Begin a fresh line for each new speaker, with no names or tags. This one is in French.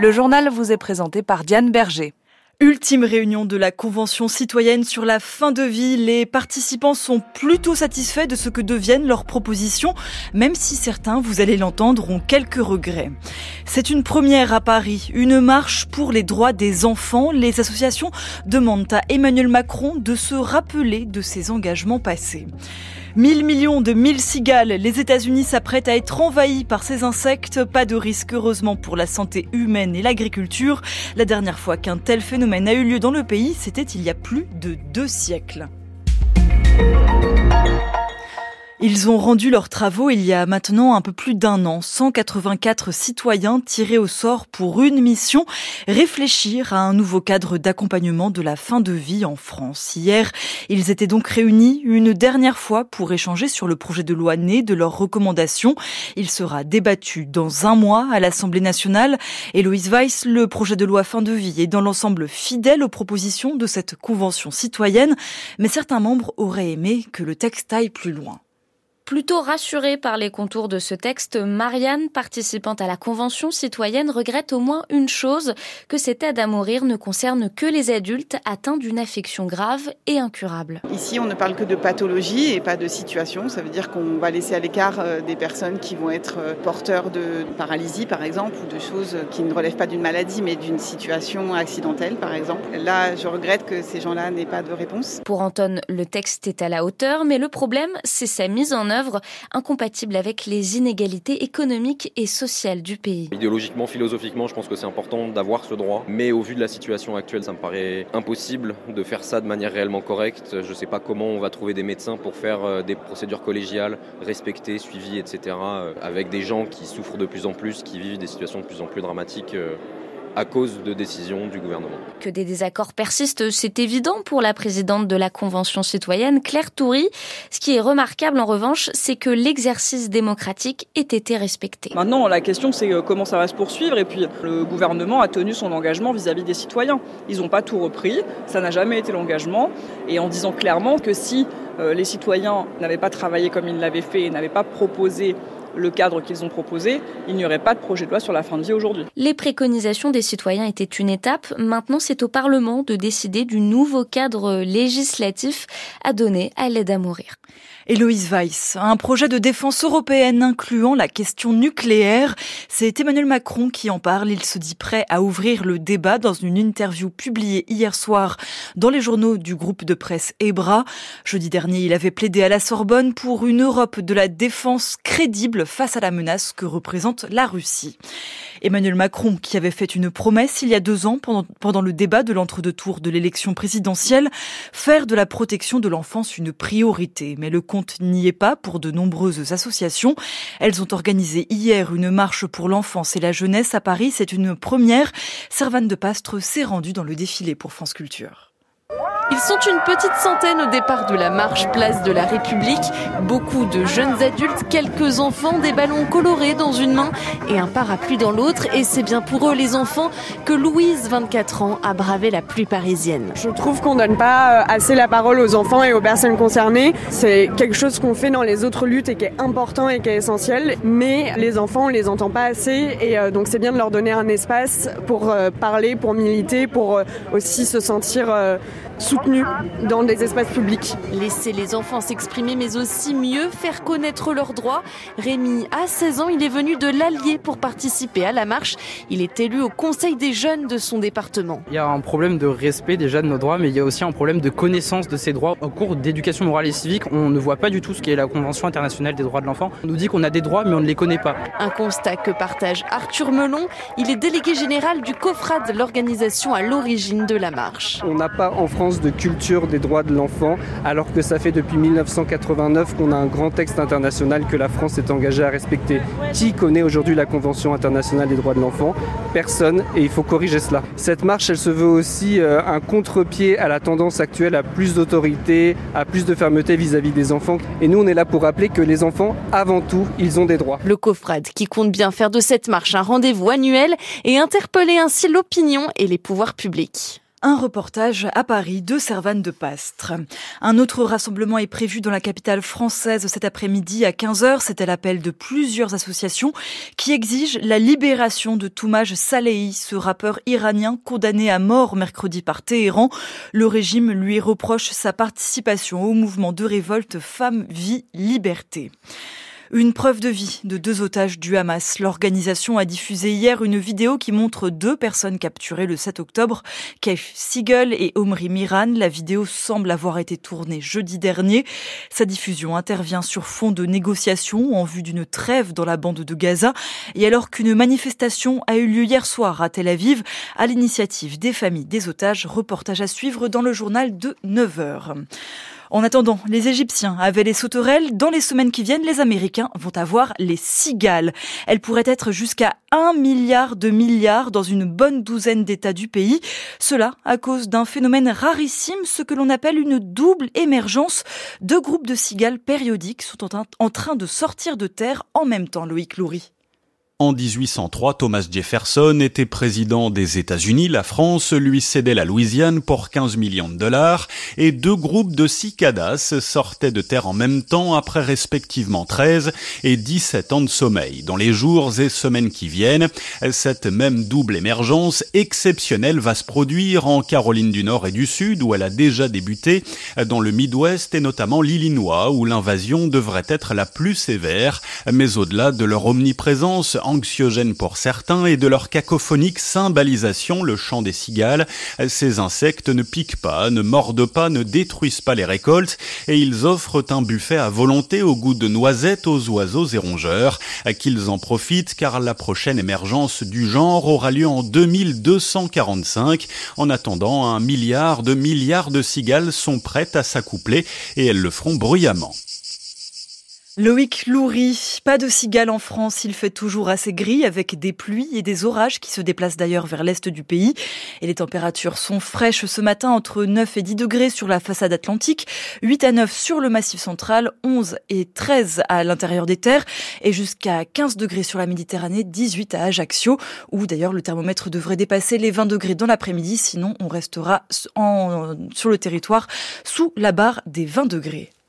Le journal vous est présenté par Diane Berger.
Ultime réunion de la Convention citoyenne sur la fin de vie. Les participants sont plutôt satisfaits de ce que deviennent leurs propositions, même si certains, vous allez l'entendre, ont quelques regrets. C'est une première à Paris, une marche pour les droits des enfants. Les associations demandent à Emmanuel Macron de se rappeler de ses engagements passés. 1000 millions de mille cigales, les États-Unis s'apprêtent à être envahis par ces insectes. Pas de risque heureusement pour la santé humaine et l'agriculture. La dernière fois qu'un tel phénomène a eu lieu dans le pays, c'était il y a plus de 2 siècles. Ils ont rendu leurs travaux il y a maintenant un peu plus d'1 an. 184 citoyens tirés au sort pour une mission, réfléchir à un nouveau cadre d'accompagnement de la fin de vie en France. Hier, ils étaient donc réunis une dernière fois pour échanger sur le projet de loi né de leurs recommandations. Il sera débattu dans 1 mois à l'Assemblée nationale. Héloïse Weiss, le projet de loi fin de vie est dans l'ensemble fidèle aux propositions de cette convention citoyenne, mais certains membres auraient aimé que le texte aille plus loin.
Plutôt rassurée par les contours de ce texte, Marianne, participante à la Convention citoyenne, regrette au moins une chose, que cette aide à mourir ne concerne que les adultes atteints d'une affection grave et incurable.
Ici, on ne parle que de pathologie et pas de situation. Ça veut dire qu'on va laisser à l'écart des personnes qui vont être porteurs de paralysie, par exemple, ou de choses qui ne relèvent pas d'une maladie, mais d'une situation accidentelle, par exemple. Là, je regrette que ces gens-là n'aient pas de réponse.
Pour Anton, le texte est à la hauteur, mais le problème, c'est sa mise en œuvre incompatible avec les inégalités économiques et sociales du pays.
Idéologiquement, philosophiquement, je pense que c'est important d'avoir ce droit. Mais au vu de la situation actuelle, ça me paraît impossible de faire ça de manière réellement correcte. Je ne sais pas comment on va trouver des médecins pour faire des procédures collégiales, respectées, suivies, etc. Avec des gens qui souffrent de plus en plus, qui vivent des situations de plus en plus dramatiques à cause de décisions du gouvernement.
Que des désaccords persistent, c'est évident pour la présidente de la Convention citoyenne, Claire Toury. Ce qui est remarquable en revanche, c'est que l'exercice démocratique ait été respecté.
Maintenant, la question c'est comment ça va se poursuivre, et puis le gouvernement a tenu son engagement vis-à-vis des citoyens. Ils n'ont pas tout repris, ça n'a jamais été l'engagement, et en disant clairement que si les citoyens n'avaient pas travaillé comme ils l'avaient fait et n'avaient pas proposé le cadre qu'ils ont proposé, il n'y aurait pas de projet de loi sur la fin de vie aujourd'hui.
Les préconisations des citoyens étaient une étape. Maintenant, c'est au Parlement de décider du nouveau cadre législatif à donner à l'aide à mourir.
Héloïse Weiss, un projet de défense européenne incluant la question nucléaire. C'est Emmanuel Macron qui en parle. Il se dit prêt à ouvrir le débat dans une interview publiée hier soir dans les journaux du groupe de presse Ebra. Jeudi dernier, il avait plaidé à la Sorbonne pour une Europe de la défense crédible face à la menace que représente la Russie. Emmanuel Macron, qui avait fait une promesse il y a 2 ans pendant le débat de l'entre-deux-tours de l'élection présidentielle, faire de la protection de l'enfance une priorité. Mais le compte n'y est pas pour de nombreuses associations. Elles ont organisé hier une marche pour l'enfance et la jeunesse à Paris. C'est une première. Servane de Pastre s'est rendue dans le défilé pour France Culture.
Ils sont une petite centaine au départ de la marche Place de la République. Beaucoup de jeunes adultes, quelques enfants, des ballons colorés dans une main et un parapluie dans l'autre. Et c'est bien pour eux, les enfants, que Louise, 24 ans, a bravé la pluie parisienne.
Je trouve qu'on donne pas assez la parole aux enfants et aux personnes concernées. C'est quelque chose qu'on fait dans les autres luttes et qui est important et qui est essentiel. Mais les enfants, on les entend pas assez. Et donc c'est bien de leur donner un espace pour parler, pour militer, pour aussi se sentir soutenus dans des espaces publics.
Laisser les enfants s'exprimer, mais aussi mieux faire connaître leurs droits. Rémi a 16 ans, il est venu de l'Allier pour participer à la marche. Il est élu au Conseil des jeunes de son département.
Il y a un problème de respect déjà de nos droits, mais il y a aussi un problème de connaissance de ces droits. Au cours d'éducation morale et civique, on ne voit pas du tout ce qu'est la Convention internationale des droits de l'enfant. On nous dit qu'on a des droits, mais on ne les connaît pas.
Un constat que partage Arthur Melon. Il est délégué général du COFRAD, l'organisation à l'origine de la marche.
On n'a pas en France de culture des droits de l'enfant, alors que ça fait depuis 1989 qu'on a un grand texte international que la France est engagée à respecter. Qui connaît aujourd'hui la Convention internationale des droits de l'enfant ? Personne, et il faut corriger cela. Cette marche, elle se veut aussi un contre-pied à la tendance actuelle à plus d'autorité, à plus de fermeté vis-à-vis des enfants. Et nous, on est là pour rappeler que les enfants, avant tout, ils ont des droits.
Le COFRAD qui compte bien faire de cette marche un rendez-vous annuel et interpeller ainsi l'opinion et les pouvoirs publics.
Un reportage à Paris de Servane de Pastre. Un autre rassemblement est prévu dans la capitale française cet après-midi à 15h. C'était l'appel de plusieurs associations qui exigent la libération de Toumaj Salehi, ce rappeur iranien condamné à mort mercredi par Téhéran. Le régime lui reproche sa participation au mouvement de révolte Femmes, Vie, Liberté. Une preuve de vie de 2 otages du Hamas. L'organisation a diffusé hier une vidéo qui montre 2 personnes capturées le 7 octobre, Keif Siegel et Omri Miran. La vidéo semble avoir été tournée jeudi dernier. Sa diffusion intervient sur fond de négociations en vue d'une trêve dans la bande de Gaza et alors qu'une manifestation a eu lieu hier soir à Tel Aviv à l'initiative des familles des otages. Reportage à suivre dans le journal de 9h. En attendant, les Égyptiens avaient les sauterelles. Dans les semaines qui viennent, les Américains vont avoir les cigales. Elles pourraient être jusqu'à 1 milliard de milliards dans une bonne douzaine d'États du pays. Cela à cause d'un phénomène rarissime, ce que l'on appelle une double émergence. 2 groupes de cigales périodiques sont en train de sortir de terre en même temps, Loïc Loury.
En 1803, Thomas Jefferson était président des États-Unis. La France lui cédait la Louisiane pour 15 millions de dollars et 2 groupes de cicadas sortaient de terre en même temps après respectivement 13 et 17 ans de sommeil. Dans les jours et semaines qui viennent, cette même double émergence exceptionnelle va se produire en Caroline du Nord et du Sud où elle a déjà débuté, dans le Midwest et notamment l'Illinois où l'invasion devrait être la plus sévère, mais au-delà de leur omniprésence anxiogène pour certains et de leur cacophonique cymbalisation, le chant des cigales. Ces insectes ne piquent pas, ne mordent pas, ne détruisent pas les récoltes et ils offrent un buffet à volonté au goût de noisettes aux oiseaux et rongeurs. Qu'ils en profitent car la prochaine émergence du genre aura lieu en 2245. En attendant, 1 milliard de cigales sont prêtes à s'accoupler et elles le feront bruyamment.
Loïc Loury, pas de cigales en France, il fait toujours assez gris avec des pluies et des orages qui se déplacent d'ailleurs vers l'est du pays. Et les températures sont fraîches ce matin entre 9 et 10 degrés sur la façade atlantique, 8 à 9 sur le massif central, 11 et 13 à l'intérieur des terres et jusqu'à 15 degrés sur la Méditerranée, 18 à Ajaccio où d'ailleurs le thermomètre devrait dépasser les 20 degrés dans l'après-midi, sinon on restera sur le territoire sous la barre des 20 degrés.